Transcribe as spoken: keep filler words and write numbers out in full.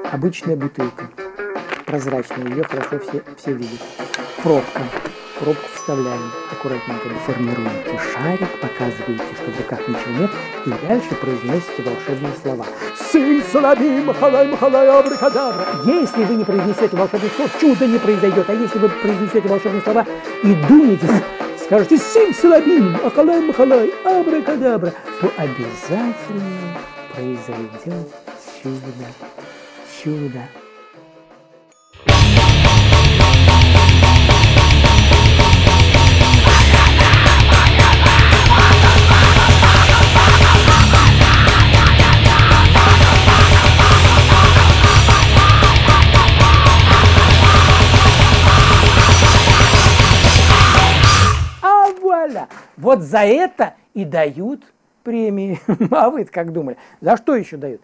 Обычная бутылка, прозрачная, ее хорошо все, все видят. Пробка. Пробку вставляем, аккуратненько деформируете шарик, показываете, что в руках ничего нет, и дальше произносите волшебные слова. Сим, салами, махалай, махалай, абракадабра. Если вы не произнесете волшебных слов, чудо не произойдет. А если вы произнесете волшебные слова и думаете, скажете сим, салами, махалай, махалай, абракадабра, то обязательно произойдет чудо. Чудо. Вот за это и дают премии. А вы как думали? За что еще дают?